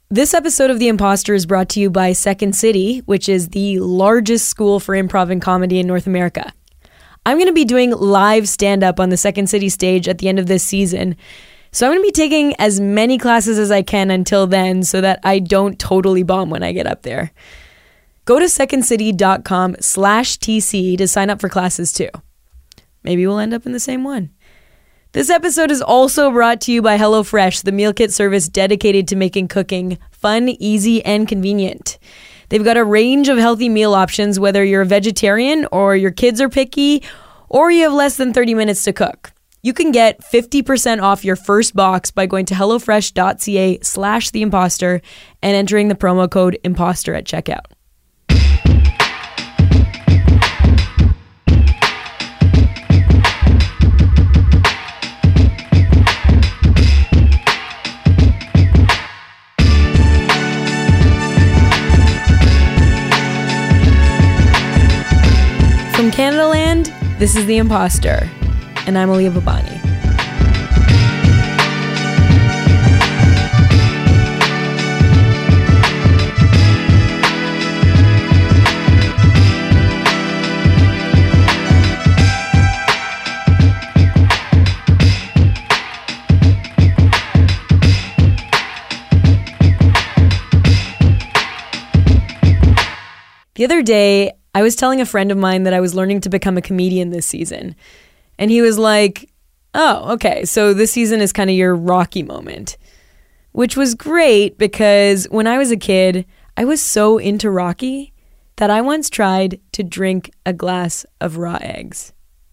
This episode of The Imposter is brought to you by Second City, which is the largest school for improv and comedy in North America. I'm going to be doing live stand-up on the Second City stage at the end of this season. So I'm going to be taking as many classes as I can until then so that I don't totally bomb when I get up there. Go to secondcity.com/TC to sign up for classes too. Maybe we'll end up in the same one. This episode is also brought to you by HelloFresh, the meal kit service dedicated to making cooking fun, easy, and convenient. They've got a range of healthy meal options, whether you're a vegetarian or your kids are picky or you have less than 30 minutes to cook. You can get 50% off your first box by going to hellofresh.ca/theimposter and entering the promo code imposter at checkout. From Canadaland, this is The Imposter, and I'm Aaliyah Babani. The other day, I was telling a friend of mine that I was learning to become a comedian this season. And he was like, oh, okay, so this season is kind of your Rocky moment. Which was great because when I was a kid, I was so into Rocky that I once tried to drink a glass of raw eggs.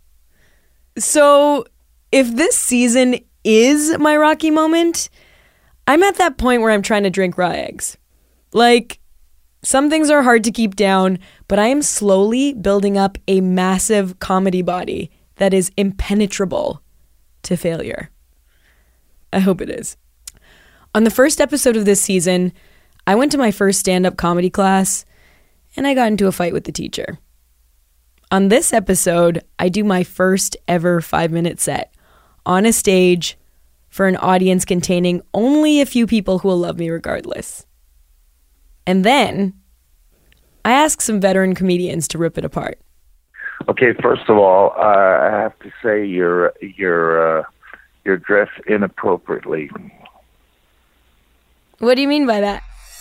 So if this season is my Rocky moment, I'm at that point where I'm trying to drink raw eggs. Like, some things are hard to keep down, but I am slowly building up a massive comedy body that is impenetrable to failure. I hope it is. On the first episode of this season, I went to my first stand-up comedy class, and I got into a fight with the teacher. On this episode, I do my first ever 5-minute set on a stage for an audience containing only a few people who will love me regardless. And then I asked some veteran comedians to rip it apart. Okay, first of all, I have to say you're dressed inappropriately. What do you mean by that?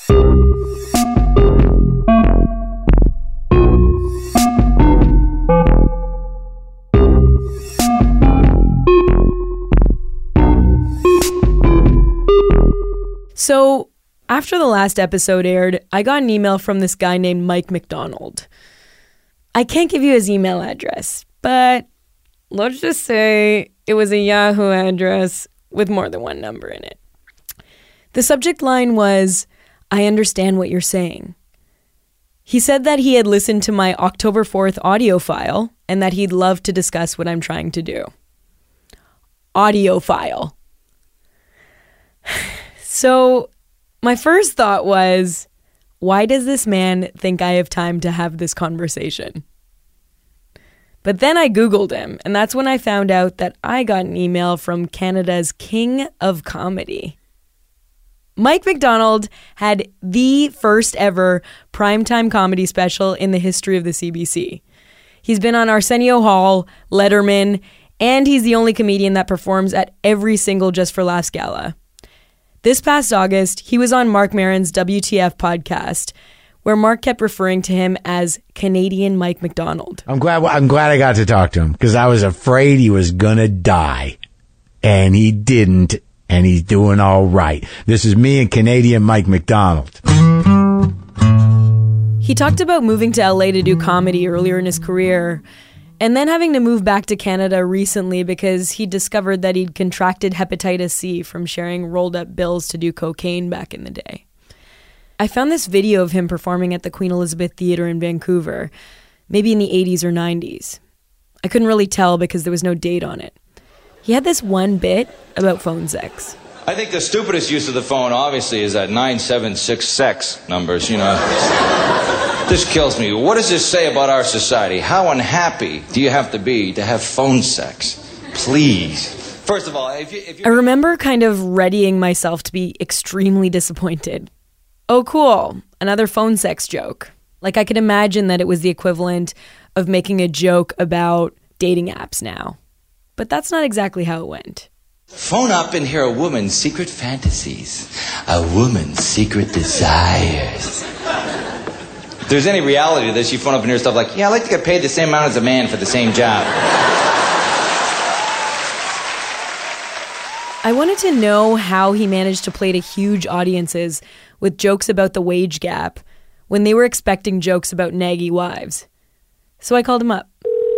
So, after the last episode aired, I got an email from this guy named Mike McDonald. I can't give you his email address, but let's just say it was a Yahoo address with more than one number in it. The subject line was, "I understand what you're saying." He said that he had listened to my October 4th audio file and that he'd love to discuss what I'm trying to do. Audio file. So my first thought was, why does this man think I have time to have this conversation? But then I Googled him, and that's when I found out that I got an email from Canada's King of Comedy. Mike McDonald had the first ever primetime comedy special in the history of the CBC. He's been on Arsenio Hall, Letterman, and he's the only comedian that performs at every single Just for Laughs gala. This past August, he was on Marc Maron's WTF podcast, where Mark kept referring to him as Canadian Mike McDonald. I'm glad I got to talk to him because I was afraid he was gonna die, and he didn't, and he's doing all right. This is me and Canadian Mike McDonald. He talked about moving to LA to do comedy earlier in his career, and then having to move back to Canada recently because he discovered that he'd contracted hepatitis C from sharing rolled up bills to do cocaine back in the day. I found this video of him performing at the Queen Elizabeth Theatre in Vancouver, maybe in the 80s or 90s. I couldn't really tell because there was no date on it. He had this one bit about phone sex. I think the stupidest use of the phone, obviously, is that 976 sex numbers, you know. This kills me. What does this say about our society? How unhappy do you have to be to have phone sex? Please. First of all, if you I remember kind of readying myself to be extremely disappointed Oh, cool. Another phone sex joke. Like, I could imagine that it was the equivalent of making a joke about dating apps now. But that's not exactly how it went. Phone up and hear a woman's secret fantasies, a woman's secret desires. If there's any reality to this, you phone up and hear stuff like, yeah, I'd like to get paid the same amount as a man for the same job. I wanted to know how he managed to play to huge audiences with jokes about the wage gap when they were expecting jokes about naggy wives. So I called him up.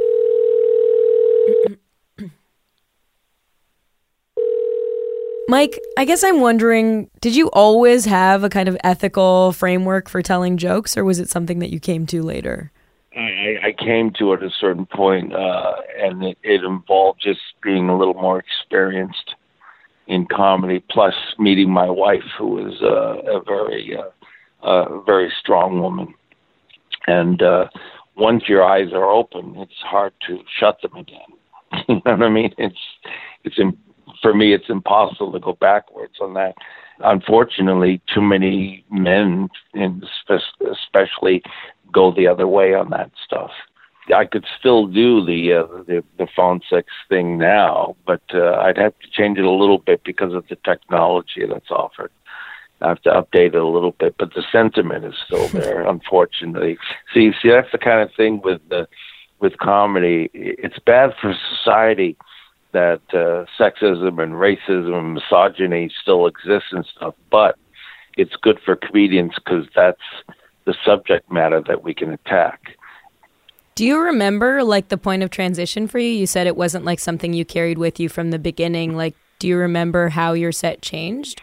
Mike, I guess I'm wondering, did you always have a kind of ethical framework for telling jokes, or was it something that you came to later? I came to it at a certain point, and it involved just being a little more experienced in comedy, plus meeting my wife, who was a very strong woman. And once your eyes are open, it's hard to shut them again. You know what I mean? For me, it's impossible to go backwards on that. Unfortunately, too many men, especially, go the other way on that stuff. I could still do the phone sex thing now, but I'd have to change it a little bit because of the technology that's offered. I have to update it a little bit, but the sentiment is still there, unfortunately. See, that's the kind of thing with comedy. It's bad for society that sexism and racism and misogyny still exists and stuff, but it's good for comedians because that's the subject matter that we can attack. Do you remember, like, the point of transition for you? You said it wasn't, like, something you carried with you from the beginning. Like, do you remember how your set changed?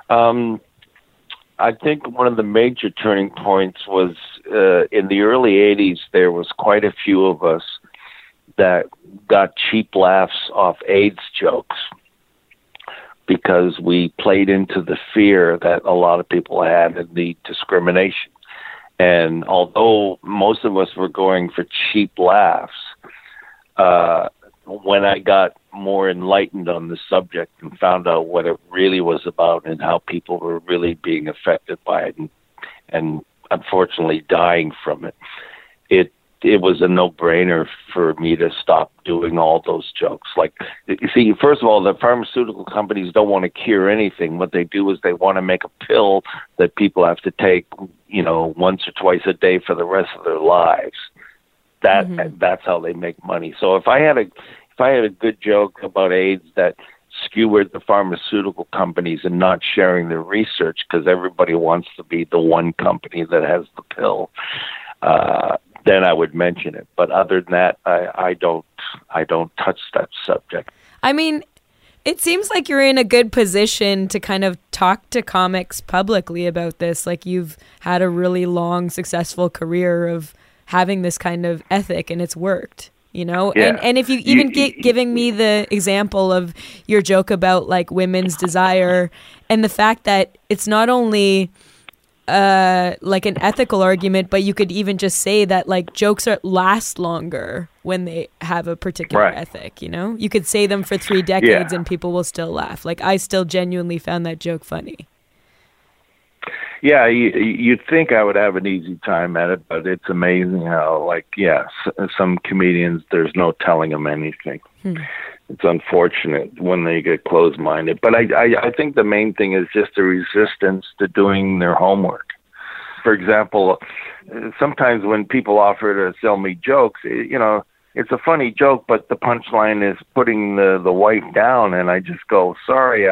I think one of the major turning points was in the early 80s, there was quite a few of us that got cheap laughs off AIDS jokes because we played into the fear that a lot of people had and the discrimination. And although most of us were going for cheap laughs, when I got more enlightened on the subject and found out what it really was about and how people were really being affected by it and unfortunately dying from it, it was a no-brainer for me to stop doing all those jokes. Like, you see, first of all, the pharmaceutical companies don't want to cure anything. What they do is they want to make a pill that people have to take, once or twice a day for the rest of their lives. That's how they make money. So if I had a good joke about AIDS that skewered the pharmaceutical companies and not sharing their research because everybody wants to be the one company that has the pill, then I would mention it. But other than that, I don't touch that subject. I mean, it seems like you're in a good position to kind of talk to comics publicly about this. Like, you've had a really long, successful career of having this kind of ethic, and it's worked, Yeah. And if you even giving me the example of your joke about, like, women's desire and the fact that it's not only like an ethical argument, but you could even just say that, like, jokes last longer when they have a particular ethic, You could say them for 3 decades and people will still laugh. Like, I still genuinely found that joke funny. Yeah, you'd think I would have an easy time at it, but it's amazing how, some comedians, there's no telling them anything. It's unfortunate when they get closed-minded. But I think the main thing is just a resistance to doing their homework. For example, sometimes when people offer to sell me jokes, it's a funny joke, but the punchline is putting the wife down, and I just go, sorry,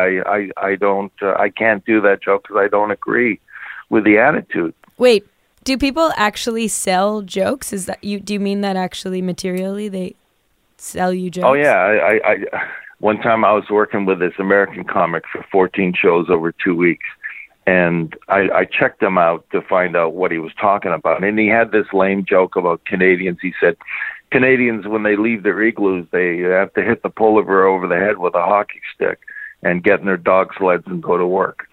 I can't do that joke because I don't agree with the attitude. Wait, do people actually sell jokes? Do you mean that actually materially they sell you jokes? Oh yeah, I one time I was working with this American comic for 14 shows over 2 weeks, and I checked him out to find out what he was talking about, and he had this lame joke about Canadians. He said, Canadians, when they leave their igloos, they have to hit the polar bear over the head with a hockey stick and get in their dog sleds and go to work.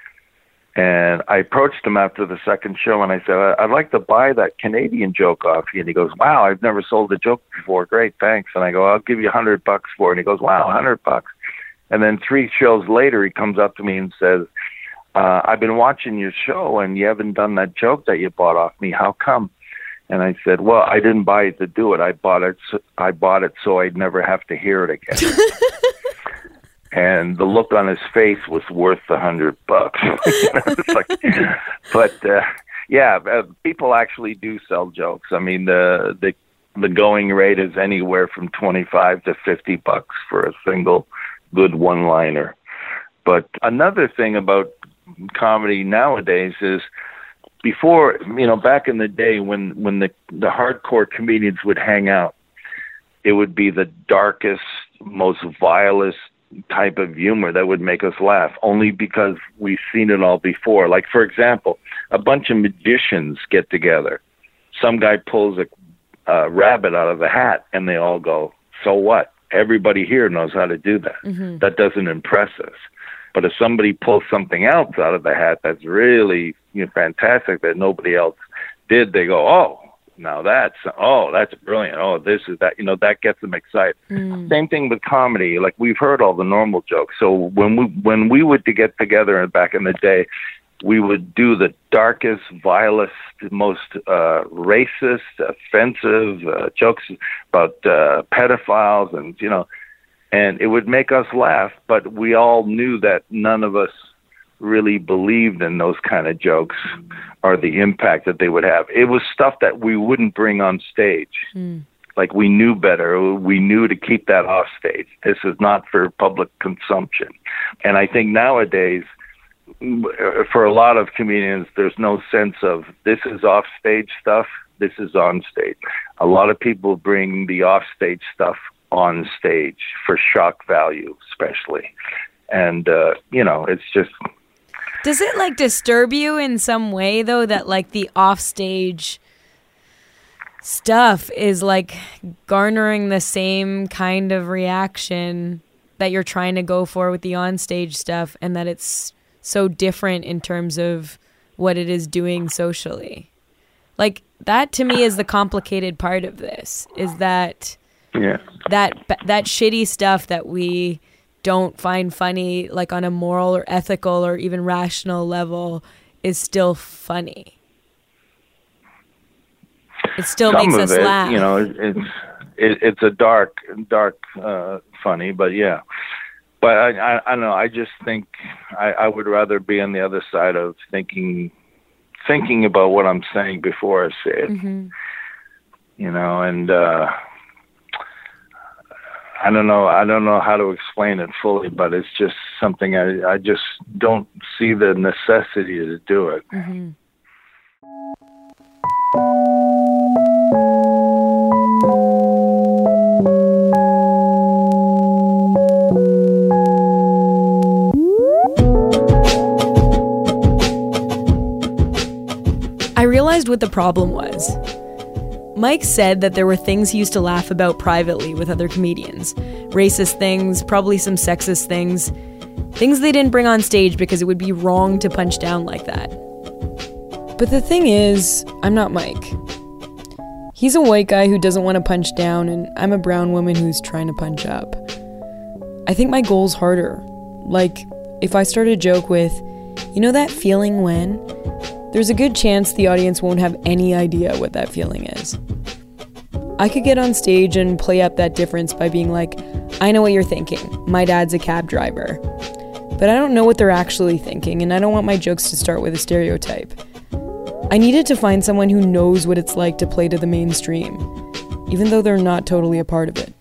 And I approached him after the second show, and I said, I'd like to buy that Canadian joke off you. And he goes, wow, I've never sold a joke before. Great, thanks. And I go, I'll give you $100 for it. And he goes, wow, $100. And then 3 shows later, he comes up to me and says, I've been watching your show and you haven't done that joke that you bought off me. How come? And I said, well, I didn't buy it to do it. I bought it so I'd never have to hear it again. And the look on his face was worth $100. It's like, but people actually do sell jokes. I mean, the going rate is anywhere from $25 to $50 for a single good one-liner. But another thing about comedy nowadays is, before, back in the day when the hardcore comedians would hang out, it would be the darkest, most vilest type of humor that would make us laugh, only because we've seen it all before. Like, for example, a bunch of magicians get together. Some guy pulls a rabbit out of a hat, and they all go, so what? Everybody here knows how to do that. Mm-hmm. That doesn't impress us. But if somebody pulls something else out of the hat that's really fantastic that nobody else did, they go, oh, now that's brilliant. Oh, this is that. That gets them excited. Mm. Same thing with comedy. Like, we've heard all the normal jokes. So when we would get together back in the day, we would do the darkest, vilest, most racist, offensive jokes about pedophiles, and it would make us laugh, but we all knew that none of us really believed in those kind of jokes or the impact that they would have. It was stuff that we wouldn't bring on stage. Mm. Like, we knew better. We knew to keep that off stage. This is not for public consumption. And I think nowadays, for a lot of comedians, there's no sense of this is off stage stuff, this is on stage. A lot of people bring the off stage stuff on stage for shock value, especially. And, it's just... Does it, disturb you in some way, though, that, the off-stage stuff is, garnering the same kind of reaction that you're trying to go for with the on-stage stuff, and that it's so different in terms of what it is doing socially? That, to me, is the complicated part of this, is that... Yeah. That shitty stuff that we don't find funny, on a moral or ethical or even rational level, is still funny. It still makes us laugh. It's a dark funny, but yeah. But I don't know. I just think I would rather be on the other side of thinking about what I'm saying before I say it. Mm-hmm. And. I don't know how to explain it fully, but it's just something I just don't see the necessity to do it. Mm-hmm. I realized what the problem was. Mike said that there were things he used to laugh about privately with other comedians. Racist things, probably some sexist things. Things they didn't bring on stage because it would be wrong to punch down like that. But the thing is, I'm not Mike. He's a white guy who doesn't want to punch down, and I'm a brown woman who's trying to punch up. I think my goal's harder. If I start a joke with, that feeling when... there's a good chance the audience won't have any idea what that feeling is. I could get on stage and play up that difference by being like, I know what you're thinking. My dad's a cab driver. But I don't know what they're actually thinking, and I don't want my jokes to start with a stereotype. I needed to find someone who knows what it's like to play to the mainstream, even though they're not totally a part of it.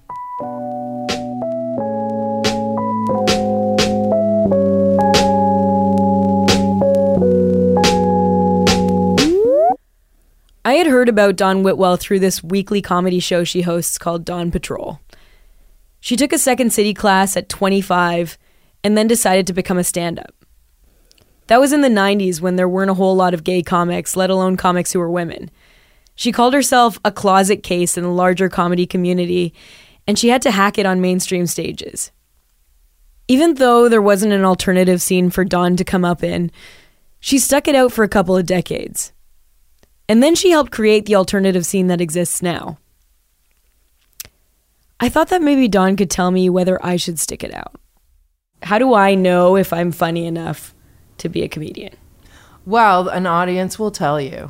I had heard about Dawn Whitwell through this weekly comedy show she hosts called Dawn Patrol. She took a Second City class at 25 and then decided to become a stand-up. That was in the 90s when there weren't a whole lot of gay comics, let alone comics who were women. She called herself a closet case in the larger comedy community, and she had to hack it on mainstream stages. Even though there wasn't an alternative scene for Dawn to come up in, she stuck it out for a couple of decades. And then she helped create the alternative scene that exists now. I thought that maybe Dawn could tell me whether I should stick it out. How do I know if I'm funny enough to be a comedian? Well, an audience will tell you.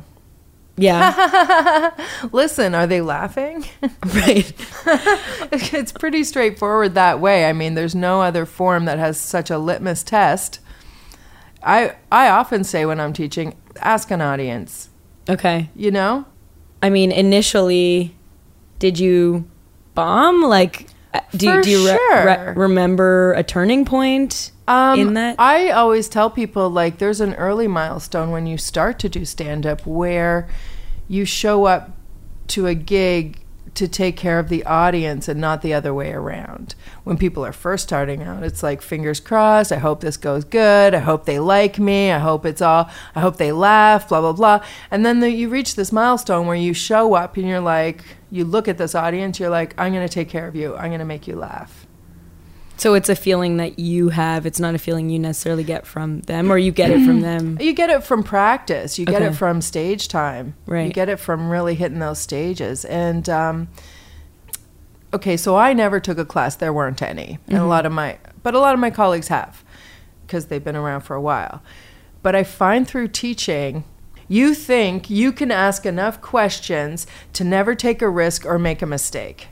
Yeah. Listen, are they laughing? Right. It's pretty straightforward that way. I mean, there's no other form that has such a litmus test. I often say when I'm teaching, ask an audience. Okay. You know? I mean, initially, did you bomb? Like, do you sure. remember a turning point in that? I always tell people, like, there's an early milestone when you start to do stand-up where you show up to a gig to take care of the audience and not the other way around. When people are first starting out, it's like, fingers crossed, I hope this goes good, I hope they like me, I hope they laugh, blah, blah, blah. And then you reach this milestone where you show up and you're like, you look at this audience, you're like, I'm going to take care of you, I'm going to make you laugh. So it's a feeling that you have. It's not a feeling you necessarily get from them, or you get it from them. You get it from practice. You get it from stage time. Right. You get it from really hitting those stages. And, okay, so I never took a class. There weren't any. And a lot of my colleagues have, because they've been around for a while. But I find through teaching, you think you can ask enough questions to never take a risk or make a mistake.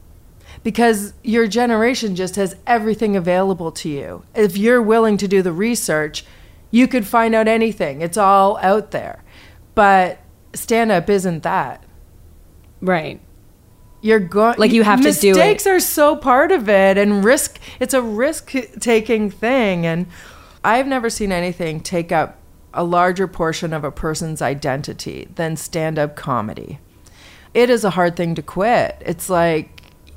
Because your generation just has everything available to you. If you're willing to do the research, you could find out anything. It's all out there. But stand-up isn't that. Right. You're going, like, you have to do it. Mistakes are so part of it, and it's a risk-taking thing. And I've never seen anything take up a larger portion of a person's identity than stand-up comedy. It is a hard thing to quit. It's like,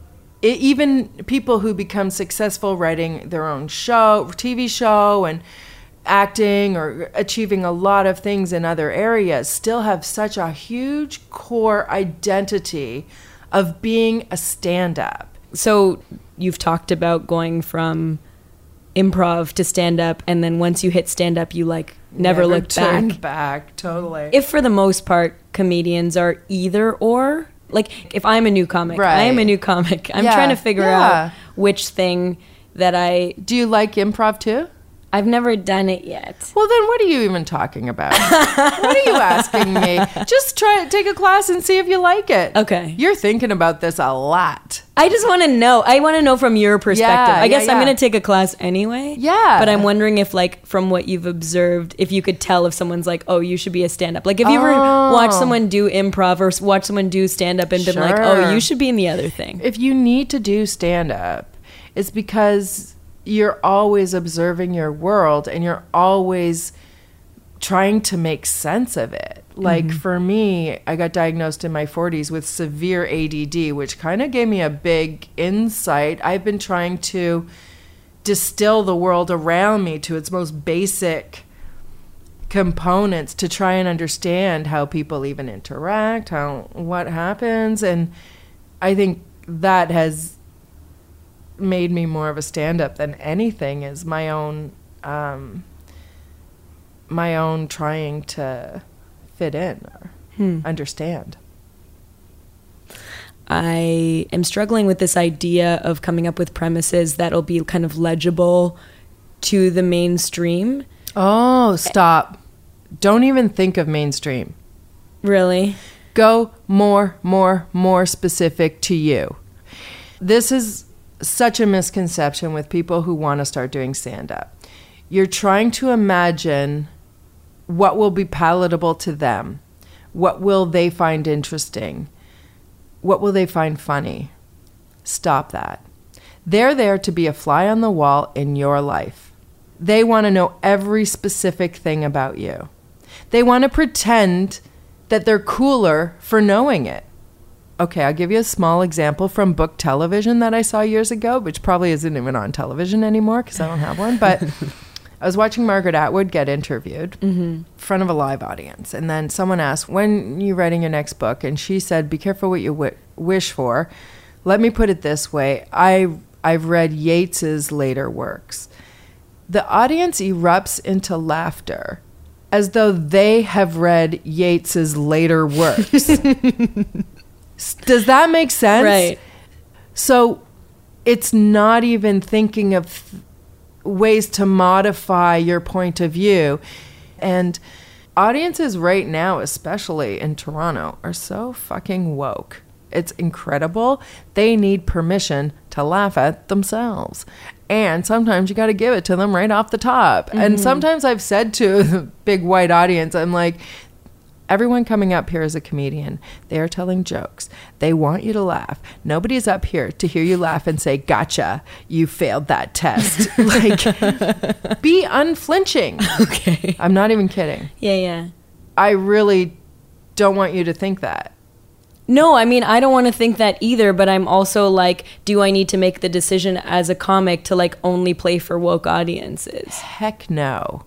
even people who become successful writing their own TV show and acting or achieving a lot of things in other areas still have such a huge core identity of being a stand-up. So you've talked about going from improv to stand-up, and then once you hit stand-up, you never looked back. Totally. If for the most part, comedians are either or. Like, if I'm a new comic, right. I am a new comic. I'm trying to figure out which thing that I... Do you like improv too? I've never done it yet. Well, then what are you even talking about? What are you asking me? Just take a class and see if you like it. Okay. You're thinking about this a lot. I just want to know. I want to know from your perspective. I guess I'm going to take a class anyway. Yeah. But I'm wondering if, from what you've observed, if you could tell if someone's like, oh, you should be a stand-up. Like, have you ever watched someone do improv or watch someone do stand-up and been like, oh, you should be in the other thing? If you need to do stand-up, it's because you're always observing your world and you're always trying to make sense of it. Like, for me, I got diagnosed in my 40s with severe ADD, which kind of gave me a big insight. I've been trying to distill the world around me to its most basic components to try and understand how people even interact, what happens. And I think that has made me more of a stand-up than anything, is my own trying to fit in or understand. I am struggling with this idea of coming up with premises that'll be kind of legible to the mainstream. Oh, stop. Don't even think of mainstream. Really? Go more specific to you. This is such a misconception with people who want to start doing stand-up. You're trying to imagine what will be palatable to them. What will they find interesting? What will they find funny? Stop that. They're there to be a fly on the wall in your life. They want to know every specific thing about you. They want to pretend that they're cooler for knowing it. Okay, I'll give you a small example from book television that I saw years ago, which probably isn't even on television anymore because I don't have one. But I was watching Margaret Atwood get interviewed in front of a live audience. And then someone asked, when are you writing your next book? And she said, be careful what you wish for. Let me put it this way. I've read Yeats's later works. The audience erupts into laughter as though they have read Yeats's later works. Does that make sense? Right. So it's not even thinking of ways to modify your point of view. And audiences right now, especially in Toronto, are so fucking woke. It's incredible. They need permission to laugh at themselves. And sometimes you got to give it to them right off the top. Mm-hmm. And sometimes I've said to the big white audience, I'm like, everyone coming up here is a comedian. They are telling jokes. They want you to laugh. Nobody's up here to hear you laugh and say, gotcha, you failed that test. Like, be unflinching. Okay. I'm not even kidding. Yeah. I really don't want you to think that. No, I mean, I don't want to think that either, but I'm also like, do I need to make the decision as a comic to like only play for woke audiences? Heck no.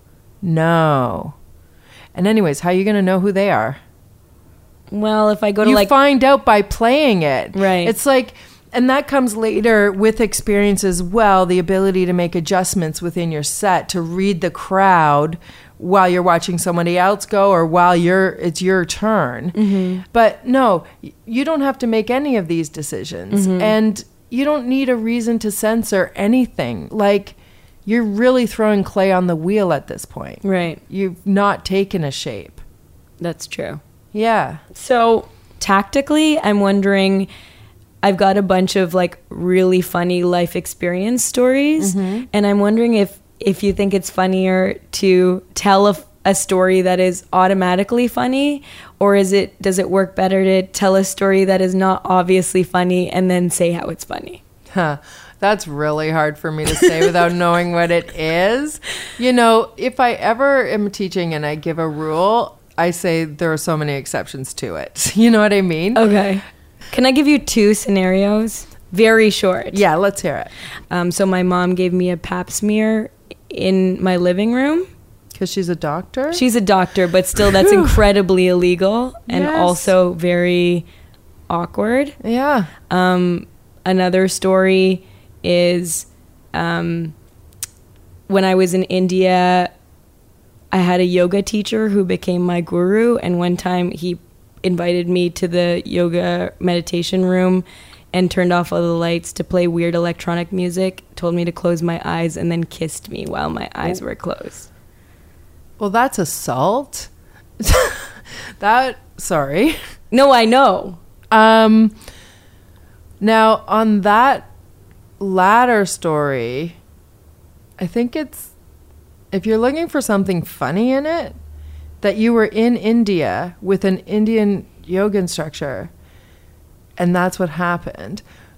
No. And anyways, how are you going to know who they are? Well, if I go to you like... find out by playing it. Right. It's like, and that comes later with experience as well, the ability to make adjustments within your set, to read the crowd while you're watching somebody else go or while it's your turn. Mm-hmm. But no, you don't have to make any of these decisions. Mm-hmm. And you don't need a reason to censor anything. Like, you're really throwing clay on the wheel at this point. Right. You've not taken a shape. That's true. Yeah. So tactically, I'm wondering, I've got a bunch of like really funny life experience stories. Mm-hmm. And I'm wondering if you think it's funnier to tell a story that is automatically funny, or does it work better to tell a story that is not obviously funny and then say how it's funny? Huh. That's really hard for me to say without knowing what it is. You know, if I ever am teaching and I give a rule, I say there are so many exceptions to it. You know what I mean? Okay. Can I give you 2 scenarios? Very short. Yeah, let's hear it. So my mom gave me a pap smear in my living room. Because she's a doctor? She's a doctor, but still that's incredibly illegal and also very awkward. Yeah. Another story is when I was in India, I had a yoga teacher who became my guru, and one time he invited me to the yoga meditation room and turned off all the lights to play weird electronic music, told me to close my eyes, and then kissed me while my eyes were closed. Well, that's assault. Sorry. No, I know. Now, on that latter story, I think it's, if you're looking for something funny in it, that you were in India with an Indian yoga instructor, and that's what happened.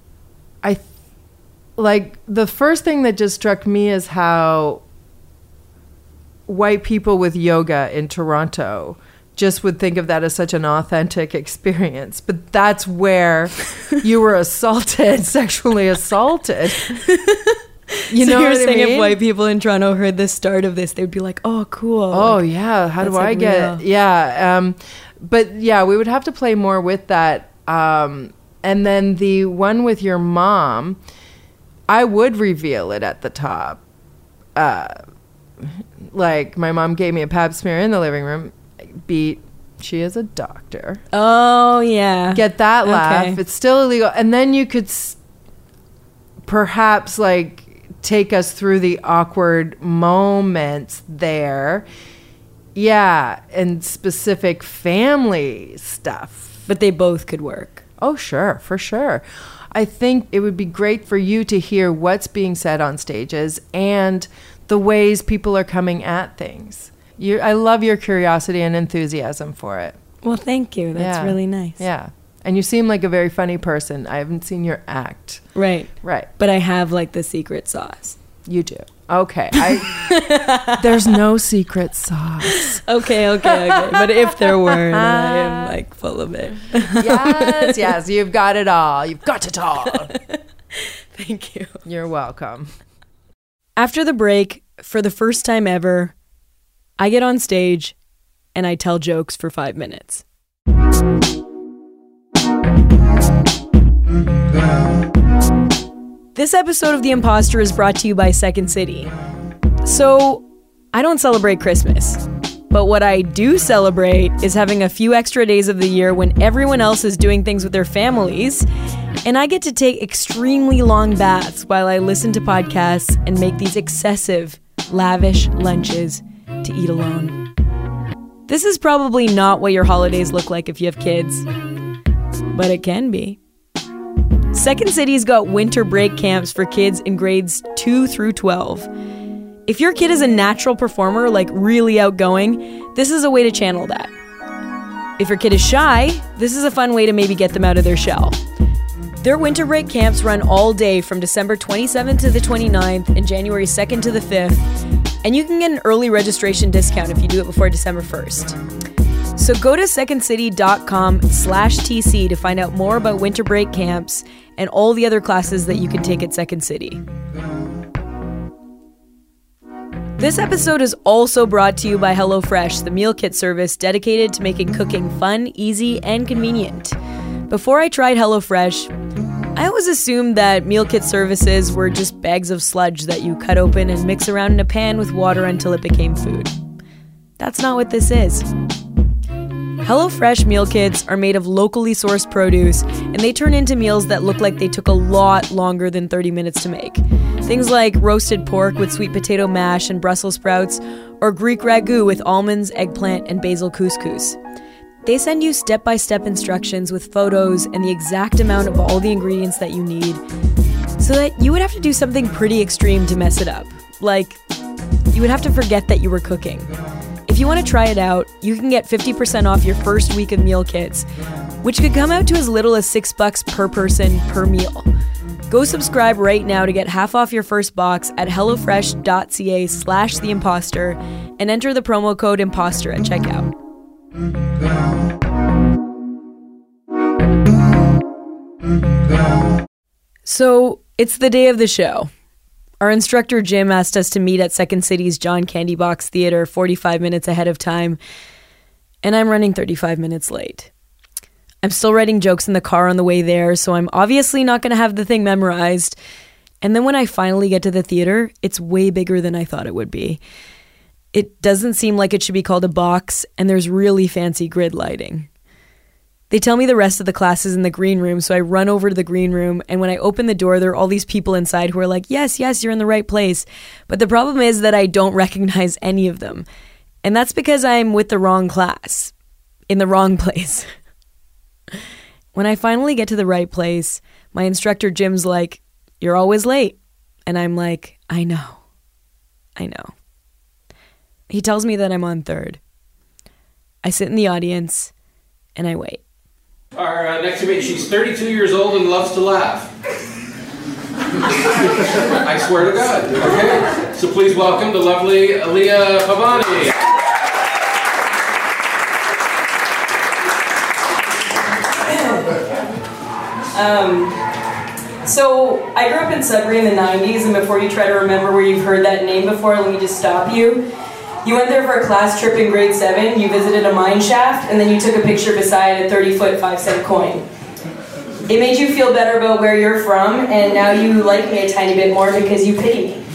Like, the first thing that just struck me is how white people with yoga in Toronto just would think of that as such an authentic experience. But that's where you were sexually assaulted. You know you're what saying I mean? If white people in Toronto heard the start of this, they'd be like, oh, cool. Oh, like, yeah. How do I like get... real. Yeah. But yeah, we would have to play more with that. And then the one with your mom, I would reveal it at the top. Like, my mom gave me a pap smear in the living room. She is a doctor. Oh, yeah. Get that laugh. Okay. It's still illegal. And then you could perhaps, like, take us through the awkward moments there. Yeah, and specific family stuff. But they both could work. Oh, sure, for sure. I think it would be great for you to hear what's being said on stages and the ways people are coming at things. I love your curiosity and enthusiasm for it. Well, thank you. That's really nice. Yeah. And you seem like a very funny person. I haven't seen your act. Right. Right. But I have like the secret sauce. You do. Okay. There's no secret sauce. Okay. But if there were, then I am like full of it. Yes. You've got it all. You've got it all. Thank you. You're welcome. After the break, for the first time ever, I get on stage and I tell jokes for 5 minutes. This episode of The Imposter is brought to you by Second City. So, I don't celebrate Christmas. But what I do celebrate is having a few extra days of the year when everyone else is doing things with their families And I get to take extremely long baths while I listen to podcasts and make these excessive, lavish lunches to eat alone. This is probably not what your holidays look like if you have kids, but it can be. Second City's got winter break camps for kids in grades 2 through 12. If your kid is a natural performer, like really outgoing, this is a way to channel that. If your kid is shy, this is a fun way to maybe get them out of their shell. Their winter break camps run all day from December 27th to the 29th and January 2nd to the 5th, and you can get an early registration discount if you do it before December 1st. So go to secondcity.com/TC to find out more about winter break camps and all the other classes that you can take at Second City. This episode is also brought to you by HelloFresh, the meal kit service dedicated to making cooking fun, easy, and convenient. Before I tried HelloFresh, I always assumed that meal kit services were just bags of sludge that you cut open and mix around in a pan with water until it became food. That's not what this is. HelloFresh meal kits are made of locally sourced produce, and they turn into meals that look like they took a lot longer than 30 minutes to make. Things like roasted pork with sweet potato mash and Brussels sprouts, or Greek ragu with almonds, eggplant, and basil couscous. They send you step-by-step instructions with photos and the exact amount of all the ingredients that you need, so that you would have to do something pretty extreme to mess it up. Like, you would have to forget that you were cooking. If you want to try it out, you can get 50% off your first week of meal kits, which could come out to as little as $6 per person per meal. Go subscribe right now to get half off your first box at hellofresh.ca/theimposter and enter the promo code imposter at checkout. So, it's the day of the show. Our instructor Jim asked us to meet at Second City's John Candy Box Theater 45 minutes ahead of time, and I'm running 35 minutes late. I'm still writing jokes in the car on the way there, so I'm obviously not going to have the thing memorized. And then when I finally get to the theater, it's way bigger than I thought it would be. It doesn't seem like it should be called a box, and there's really fancy grid lighting. They tell me the rest of the class is in the green room, so I run over to the green room, and when I open the door, there are all these people inside who are like, yes, you're in the right place. But the problem is that I don't recognize any of them. And that's because I'm with the wrong class, in the wrong place. When I finally get to the right place, my instructor Jim's like, you're always late. And I'm like, I know. He tells me that I'm on third. I sit in the audience, and I wait. Our next debate, she's 32 years old and loves to laugh. I swear to God. Okay, so please welcome the lovely Aaliyah Pavani. So I grew up in Sudbury in the 90s, and before you try to remember where you've heard that name before, let me just stop you. You went there for a class trip in grade 7, you visited a mine shaft, and then you took a picture beside a 30-foot 5-cent coin. It made you feel better about where you're from, and now you like me a tiny bit more because you pity me.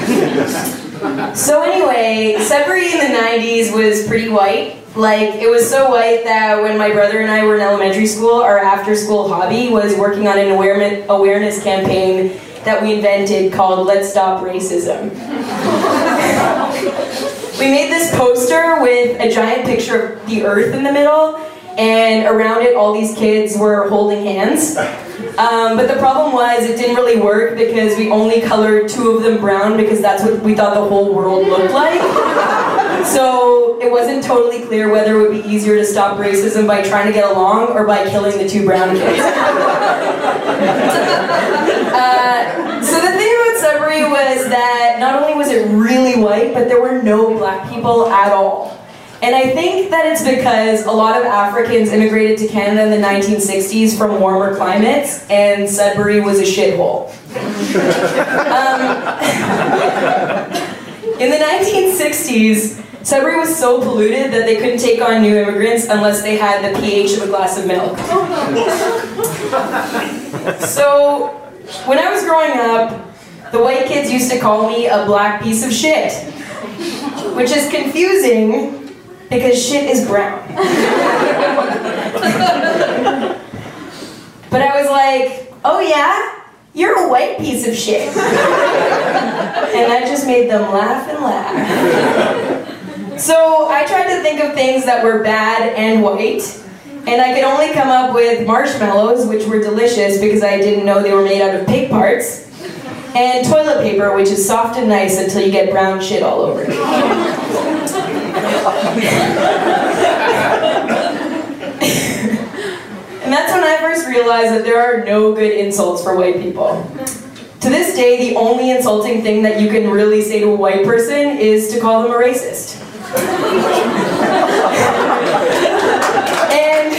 So anyway, Sudbury in the 90s was pretty white. Like, it was so white that when my brother and I were in elementary school, our after-school hobby was working on an awareness campaign that we invented called Let's Stop Racism. We made this poster with a giant picture of the earth in the middle, and around it all these kids were holding hands. But the problem was it didn't really work because we only colored 2 of them brown because that's what we thought the whole world looked like. So it wasn't totally clear whether it would be easier to stop racism by trying to get along or by killing the 2 brown kids. So the thing about Sudbury was that not only was it really white, but there were no black people at all. And I think that it's because a lot of Africans immigrated to Canada in the 1960s from warmer climates, and Sudbury was a shithole. In the 1960s, Sudbury was so polluted that they couldn't take on new immigrants unless they had the pH of a glass of milk. So, when I was growing up, the white kids used to call me a black piece of shit, which is confusing because shit is brown. But I was like, "Oh yeah? You're a white piece of shit." And that just made them laugh and laugh. So I tried to think of things that were bad and white, and I could only come up with marshmallows, which were delicious because I didn't know they were made out of pig parts, and toilet paper, which is soft and nice until you get brown shit all over it. And that's when I first realized that there are no good insults for white people. To this day, the only insulting thing that you can really say to a white person is to call them a racist. And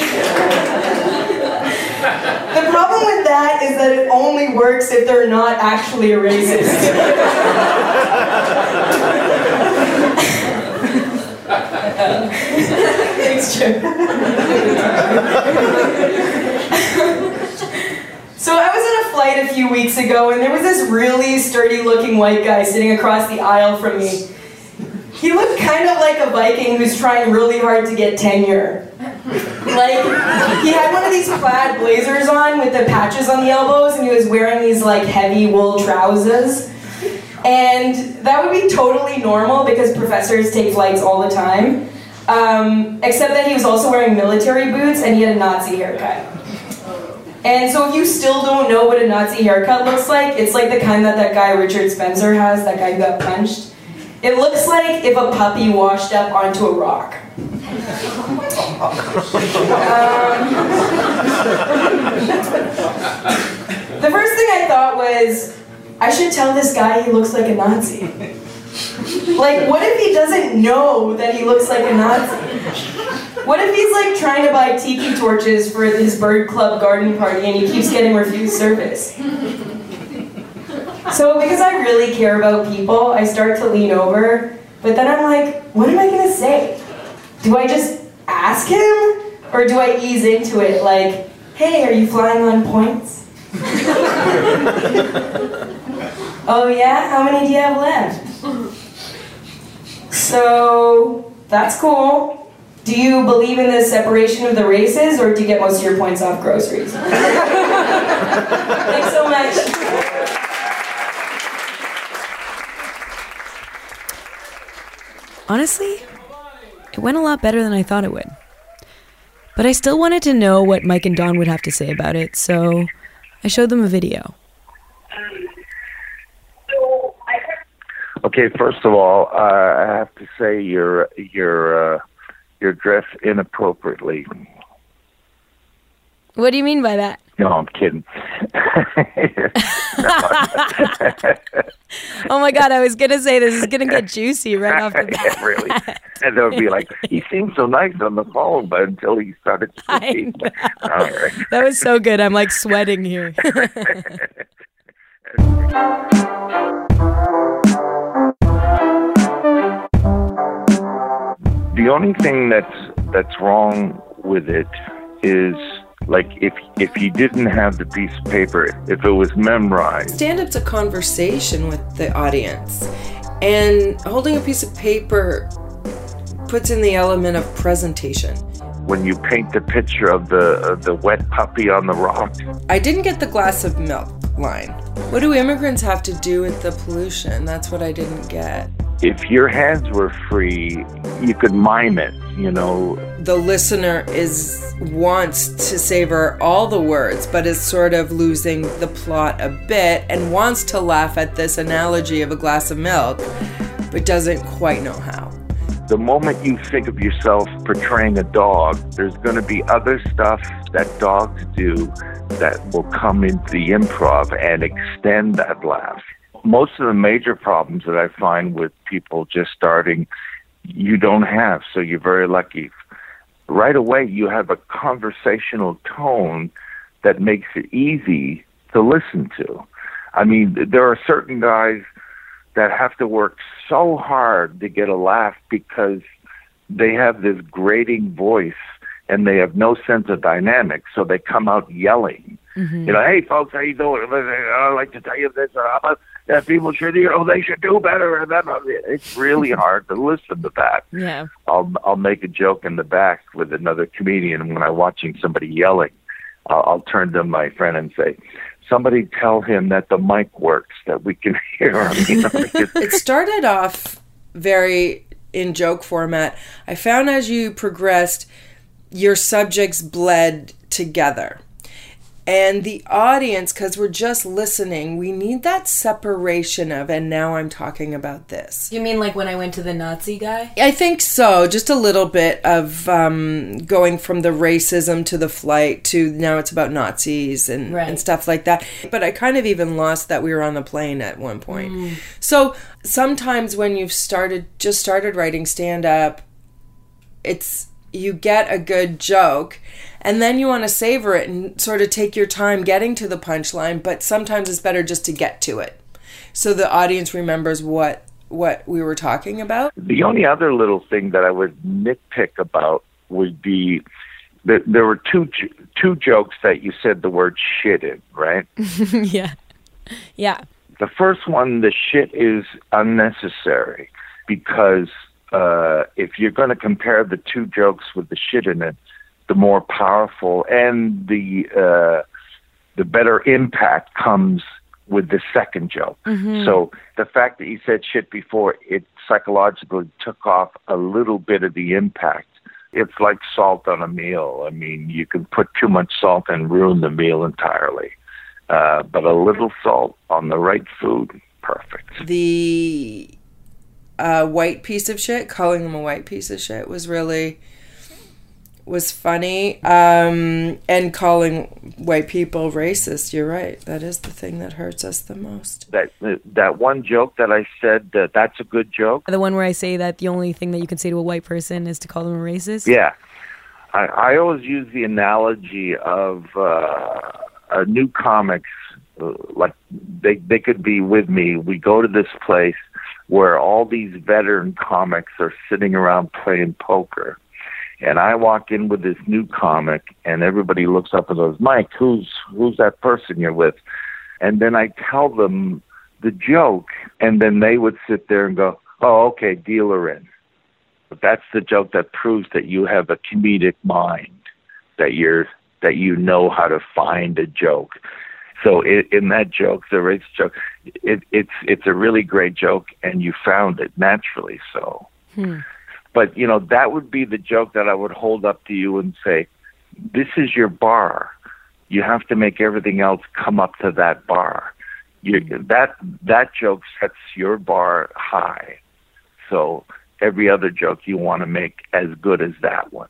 the problem with that is that it only works if they're not actually a racist. Thanks, Jim. So I was on a flight a few weeks ago, and there was this really sturdy-looking white guy sitting across the aisle from me. He looked kind of like a Viking who's trying really hard to get tenure. Like, he had one of these plaid blazers on with the patches on the elbows, and he was wearing these like heavy wool trousers. And that would be totally normal because professors take flights all the time. Except that he was also wearing military boots and he had a Nazi haircut. And so if you still don't know what a Nazi haircut looks like, it's like the kind that guy Richard Spencer has, that guy who got punched. It looks like if a puppy washed up onto a rock. The first thing I thought was, I should tell this guy he looks like a Nazi. Like, what if he doesn't know that he looks like a Nazi? What if he's like trying to buy tiki torches for his bird club garden party and he keeps getting refused service? So because I really care about people, I start to lean over, but then I'm like, what am I gonna say? Do I just ask him? Or do I ease into it like, hey, are you flying on points? Oh yeah? How many do you have left? So, that's cool. Do you believe in the separation of the races, or do you get most of your points off groceries? Thanks so much. Honestly, it went a lot better than I thought it would. But I still wanted to know what Mike and Dawn would have to say about it, so I showed them a video. Okay, first of all, I have to say you're dressed inappropriately. What do you mean by that? No, I'm kidding. Oh my God, I was going to say this is going to get juicy right off the bat. Yeah, really. And they'll be like, he seemed so nice on the phone, but until he started speaking. All right. That was so good. I'm like sweating here. The only thing that's wrong with it is, like, if you didn't have the piece of paper, if it was memorized. Stand-up's a conversation with the audience, and holding a piece of paper puts in the element of presentation. When you paint the picture of the wet puppy on the rock. I didn't get the glass of milk line. What do immigrants have to do with the pollution? That's what I didn't get. If your hands were free, you could mime it, you know. The listener wants to savor all the words, but is sort of losing the plot a bit and wants to laugh at this analogy of a glass of milk, but doesn't quite know how. The moment you think of yourself portraying a dog, there's going to be other stuff that dogs do that will come into the improv and extend that laugh. Most of the major problems that I find with people just starting, you don't have, so you're very lucky. Right away, you have a conversational tone that makes it easy to listen to. I mean, there are certain guys that have to work so hard to get a laugh because they have this grating voice and they have no sense of dynamics, so they come out yelling. Mm-hmm. You know, hey folks, how you doing? I'd like to tell you this, that people should, they should do better. And it's really hard to listen to that. Yeah. I'll make a joke in the back with another comedian when I'm watching somebody yelling. I'll turn to my friend and say, somebody tell him that the mic works, that we can hear him. You know, it started off very in joke format. I found as you progressed, your subjects bled together. And the audience, because we're just listening, we need that separation of, and now I'm talking about this. You mean like when I went to the Nazi guy? I think so. Just a little bit of going from the racism to the flight to now it's about Nazis and stuff like that. But I kind of even lost that we were on the plane at one point. So sometimes when you've just started writing stand-up, you get a good joke and then you want to savor it and sort of take your time getting to the punchline, but sometimes it's better just to get to it so the audience remembers what we were talking about. The only other little thing that I would nitpick about would be that there were two jokes that you said the word shit in, right? Yeah. The first one, the shit is unnecessary because if you're going to compare the two jokes with the shit in it, the more powerful and the better impact comes with the second joke. So the fact that you said shit before, it psychologically took off a little bit of the impact. It's like salt on a meal. I mean, you can put too much salt and ruin the meal entirely. But a little salt on the right food, perfect. The white piece of shit, calling them a white piece of shit was funny. And calling white people racist, you're right. That is the thing that hurts us the most. That one joke that I said, that's a good joke. The one where I say that the only thing that you can say to a white person is to call them a racist? Yeah. I always use the analogy of new comics, like they could be with me. We go to this place where all these veteran comics are sitting around playing poker. And I walk in with this new comic, and everybody looks up and goes, Mike, who's that person you're with? And then I tell them the joke, and then they would sit there and go, oh, okay, dealer in. But that's the joke that proves that you have a comedic mind, that you know how to find a joke. So in that joke, the race joke, it's a really great joke, and you found it naturally. So, But you know, that would be the joke that I would hold up to you and say, "This is your bar. You have to make everything else come up to that bar. That joke sets your bar high. So every other joke you want to make as good as that one."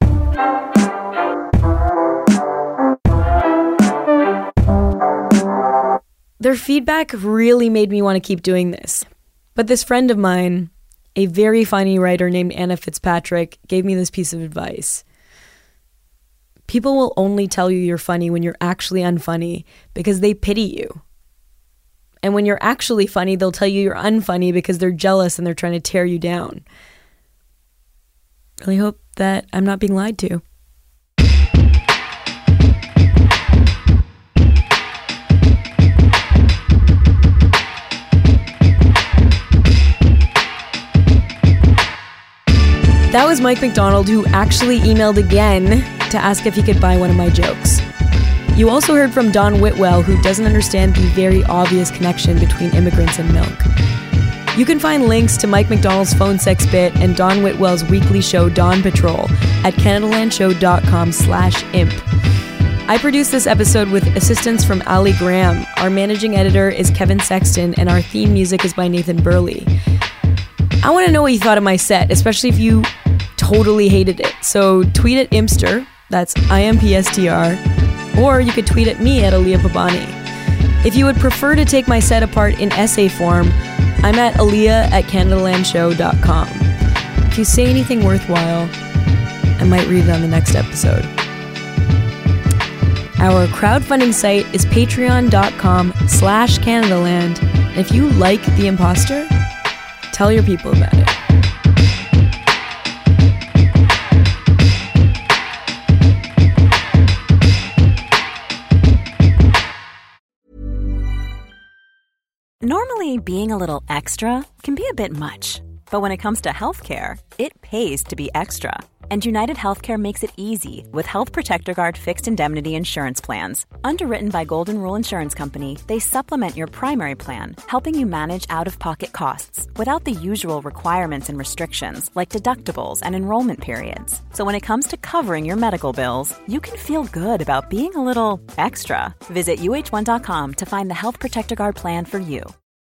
Their feedback really made me want to keep doing this. But this friend of mine, a very funny writer named Anna Fitzpatrick, gave me this piece of advice. People will only tell you you're funny when you're actually unfunny because they pity you. And when you're actually funny, they'll tell you you're unfunny because they're jealous and they're trying to tear you down. Really hope that I'm not being lied to. That was Mike McDonald, who actually emailed again to ask if he could buy one of my jokes. You also heard from Don Whitwell, who doesn't understand the very obvious connection between immigrants and milk. You can find links to Mike McDonald's phone sex bit and Don Whitwell's weekly show, Dawn Patrol, at CanadaLandShow.com/imp. I produced this episode with assistance from Ali Graham. Our managing editor is Kevin Sexton, and our theme music is by Nathan Burley. I want to know what you thought of my set, especially if you totally hated it. So tweet at Impster, that's IMPSTR, or you could tweet at me at Aaliyah Pabani. If you would prefer to take my set apart in essay form, I'm at Aaliyah@CanadaLandShow.com. If you say anything worthwhile, I might read it on the next episode. Our crowdfunding site is patreon.com/CanadaLand. And if you like The Imposter, tell your people about it. Normally, being a little extra can be a bit much, But when it comes to healthcare, it pays to be extra. And United Healthcare makes it easy with Health Protector Guard fixed indemnity insurance plans. Underwritten by Golden Rule Insurance Company, they supplement your primary plan, helping you manage out-of-pocket costs without the usual requirements and restrictions like deductibles and enrollment periods. So when it comes to covering your medical bills, you can feel good about being a little extra. Visit uh1.com to find the Health Protector Guard plan for you.